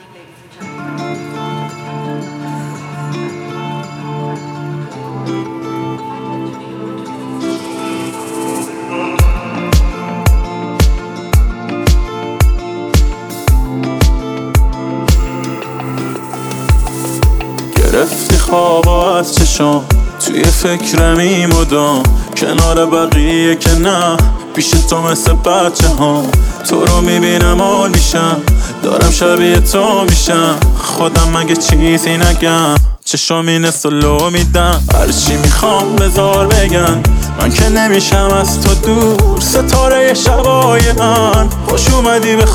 گرفتی خوابا از چشام، توی فکرمی مدام، کنار بقیه که نه، پیش تو مثل بچه ها. تو رو میبینم حال میشم، دارم شبیه تو میشم، خودم مگه چیزی نگم، چشامی نست و لو میدم، هرچی میخوام بذار بگن، من که نمیشم از تو دور، ستاره شبای من. خوش اومدی به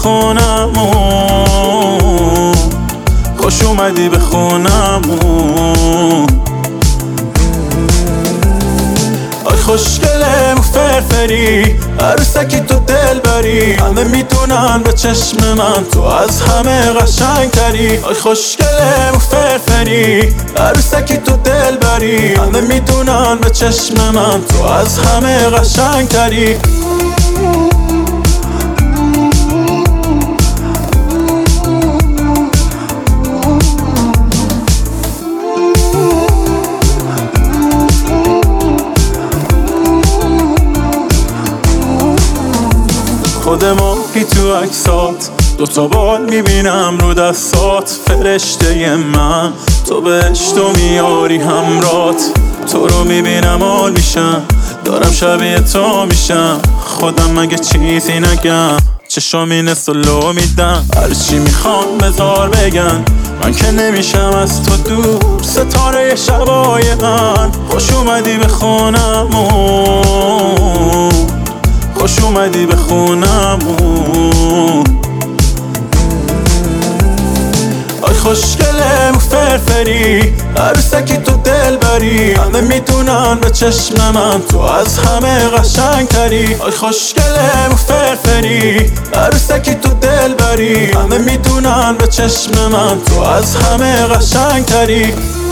خونمون، خوش اومدی به خونمون. آی خوشگله و فرفری، عروسکی تو دل بری، همه میدونن به چشم من تو از همه قشنگ تری. آی خوشگله و فرفری، عروسکی تو دل بری، همه میدونن به چشم من تو از همه قشنگ تری. خود ماهی تو عکسات، دوتا بال میبینم رو دستات، فرشته من تو بهش تو میاری همرات. تو رو میبینم حال میشم، دارم شبیه تو میشم، خودم مگه چیزی نگم، چشامی نست و لو میدم، هرچی میخوام بذار بگن، من که نمیشم از تو دور، ستاره شبای من. خوش اومدی به خونمون، خوش اومدی به خونمون. آی خوشگله و فرفری، عروسکی تو دل بری، همه میدونن به چشم من تو از همه قشنگ تری. آی خوشگله و فرفری، عروسکی تو دل بری، همه میدونن به چشم من تو از همه قشنگ تری.